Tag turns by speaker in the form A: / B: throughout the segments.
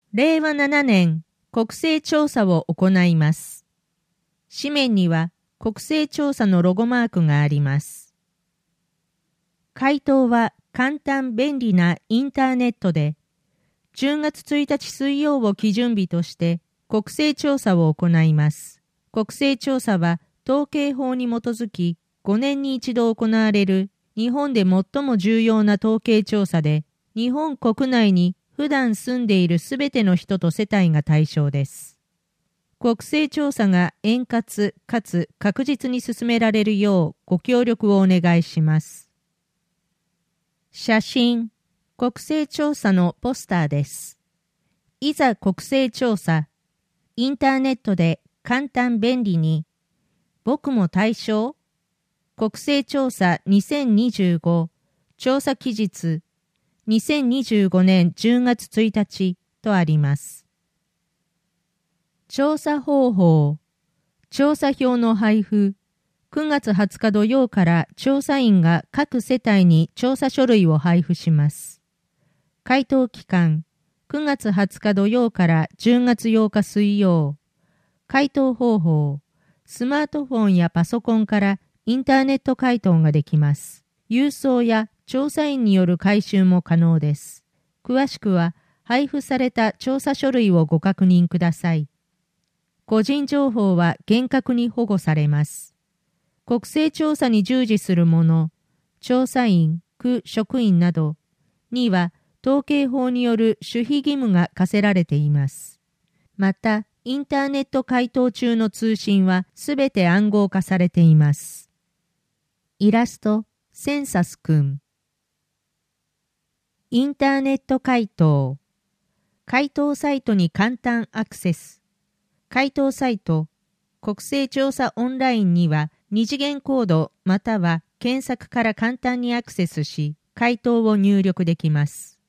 A: 令和7年、国勢調査を行います。紙面には国勢調査のロゴマークがあります。回答は簡単便利なインターネットで、10月1日水曜を基準日として国勢調査を行います。国勢調査は統計法に基づき5年に一度行われる日本で最も重要な統計調査で、日本国内に普段住んでいるすべての人と世帯が対象です。国勢調査が円滑かつ確実に進められるようご協力をお願いします。写真、国勢調査のポスターです。いざ国勢調査、インターネットで簡単便利に、僕も対象？国勢調査2025調査期日2025年10月1日とあります。調査方法、調査票の配布、9月20日土曜から調査員が各世帯に調査書類を配布します。回答期間、9月20日土曜から10月8日水曜。回答方法、スマートフォンやパソコンからインターネット回答ができます。郵送や調査員による回収も可能です。詳しくは配布された調査書類をご確認ください。個人情報は厳格に保護されます。国勢調査に従事する者、調査員、区職員などには統計法による守秘義務が課せられています。また、インターネット回答中の通信はすべて暗号化されています。イラスト、センサスくん。インターネット回答。回答サイトに簡単アクセス。回答サイト、国勢調査オンラインには二次元コードまたは検索から簡単にアクセスし、回答を入力できます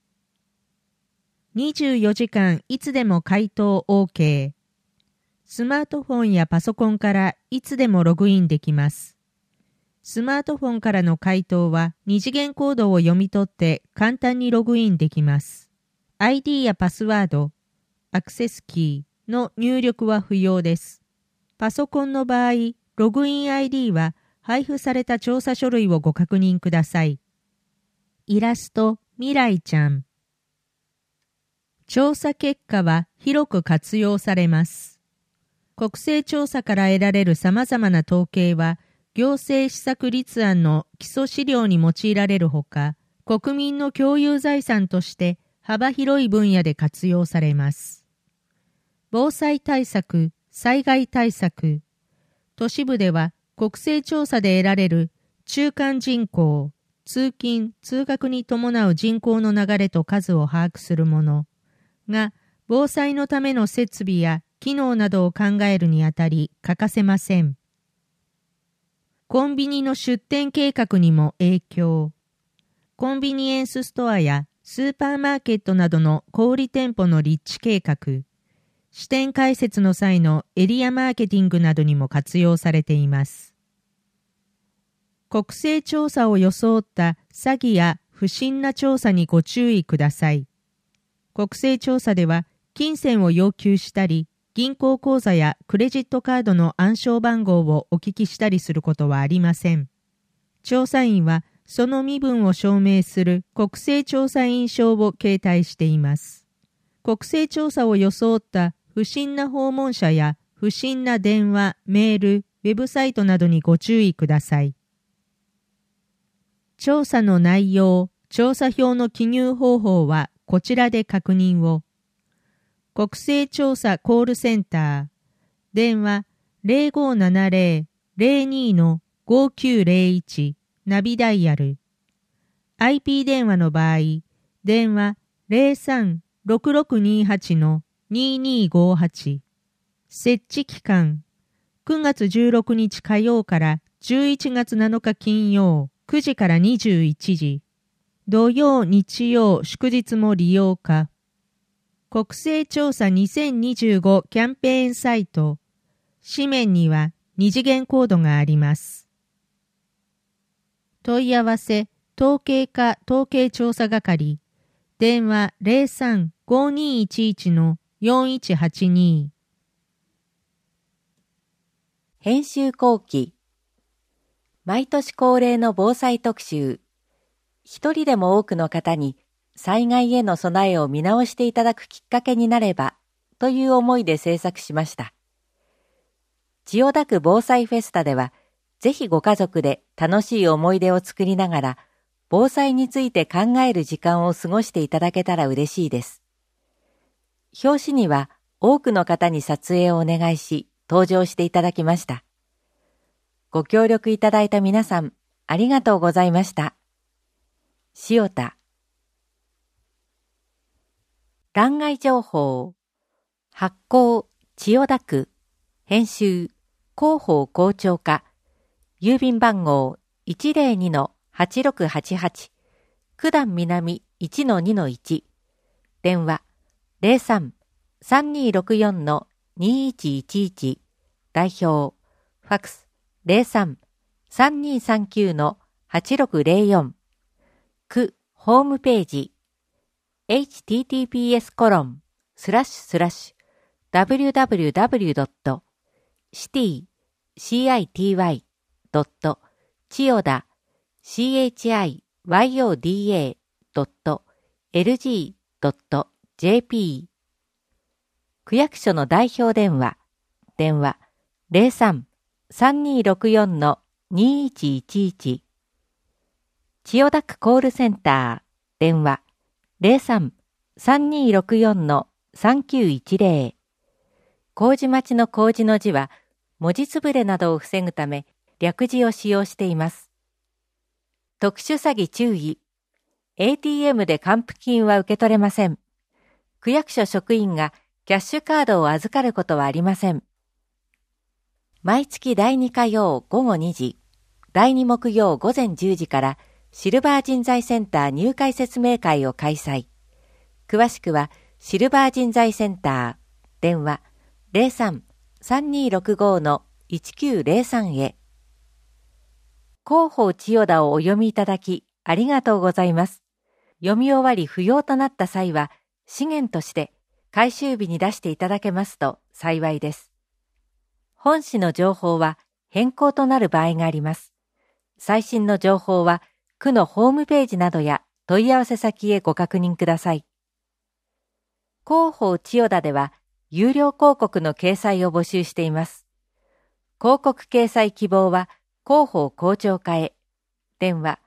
A: 。24時間いつでも回答 OK。スマートフォンやパソコンからいつでもログインできます。スマートフォンからの回答は二次元コードを読み取って簡単にログインできます。ID やパスワード、アクセスキーの入力は不要です。パソコンの場合、ログイン ID は配布された調査書類をご確認ください。イラスト、未来ちゃん。調査結果は広く活用されます。国勢調査から得られる様々な統計は、行政施策立案の基礎資料に用いられるほか、国民の共有財産として幅広い分野で活用されます。防災対策、災害対策、都市部では国勢調査で得られる中間人口、通勤・通学に伴う人口の流れと数を把握するものが、防災のための設備や機能などを考えるにあたり欠かせません。コンビニの出店計画にも影響。コンビニエンスストアやスーパーマーケットなどの小売店舗の立地計画、支店開設の際のエリアマーケティングなどにも活用されています。国勢調査を装った詐欺や不審な調査にご注意ください。国勢調査では金銭を要求したり、銀行口座やクレジットカードの暗証番号をお聞きしたりすることはありません。調査員はその身分を証明する国勢調査員証を携帯しています。国勢調査を装った不審な訪問者や不審な電話、メール、ウェブサイトなどにご注意ください。調査の内容、調査票の記入方法はこちらで確認を。国勢調査コールセンター、電話 0570-02-5901 ナビダイヤル。IP 電話の場合、電話 03-6628-2258。設置期間、9月16日火曜から11月7日金曜9時から21時。土曜、日曜、祝日も利用可。国勢調査2025キャンペーンサイト。紙面には二次元コードがあります。問い合わせ、統計課統計調査係。 電話03-5211-4182。
B: 編集後期。毎年恒例の防災特集。一人でも多くの方に災害への備えを見直していただくきっかけになればという思いで制作しました。千代田区防災フェスタでは、ぜひご家族で楽しい思い出を作りながら、防災について考える時間を過ごしていただけたら嬉しいです。表紙には多くの方に撮影をお願いし、登場していただきました。ご協力いただいた皆さん、ありがとうございました。塩田。欄外情報。発行、千代田区。編集、広報校長課。郵便番号 102-8688。九段南 1-2-1。電話 03-3264-2111。代表、ファクス 03-3239-8604。区ホームページ https://www.city-chiyoda.lg.jp 区役所の代表電話03-3264-2111。千代田区コールセンター電話 03-3264-3910。麹町の麹の字は文字つぶれなどを防ぐため略字を使用しています。特殊詐欺注意。ATM で還付金は受け取れません。区役所職員がキャッシュカードを預かることはありません。毎月第2火曜午後2時、第2木曜午前10時からシルバー人材センター入会説明会を開催。詳しくはシルバー人材センター電話 03-3265-1903 へ。広報千代田をお読みいただきありがとうございます。読み終わり不要となった際は資源として回収日に出していただけますと幸いです。本誌の情報は変更となる場合があります。最新の情報は区のホームページなどや問い合わせ先へご確認ください。広報千代田では有料広告の掲載を募集しています。広告掲載希望は広報校長課へ。電話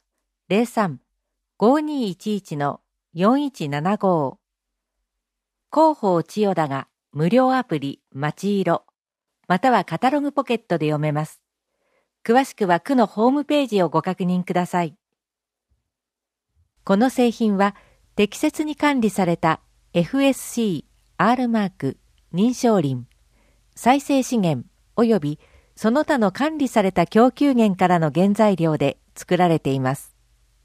B: 03-5211-4175。広報千代田が無料アプリまちいろまたはカタログポケットで読めます。詳しくは区のホームページをご確認ください。この製品は適切に管理された FSC、R マーク、認証林、再生資源及びその他の管理された供給源からの原材料で作られています。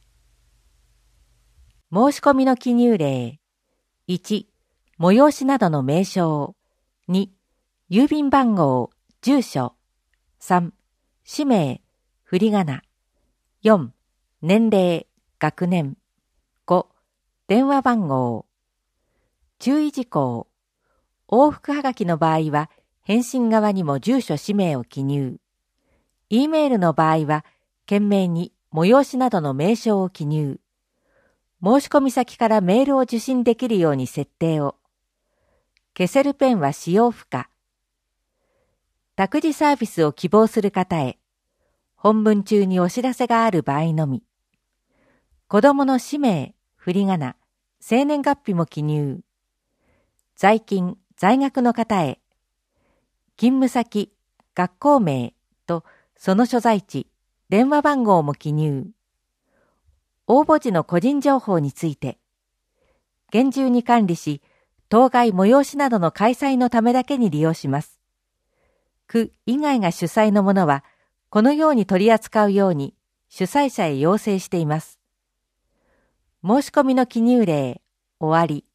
B: 申し込みの記入例。1、催しなどの名称。2、郵便番号、住所。3、氏名、振り仮名。4、年齢、学年。5、電話番号。注意事項。往復はがきの場合は、返信側にも住所氏名を記入。E メールの場合は、件名に催しなどの名称を記入。申し込み先からメールを受信できるように設定を。消せるペンは使用不可。託児サービスを希望する方へ。本文中にお知らせがある場合のみ。子供の氏名、振り仮名、生年月日も記入。在勤、在学の方へ。勤務先、学校名とその所在地、電話番号も記入。応募時の個人情報について。厳重に管理し、当該催しなどの開催のためだけに利用します。区以外が主催のものは、このように取り扱うように主催者へ要請しています。申し込みの記入例、終わり。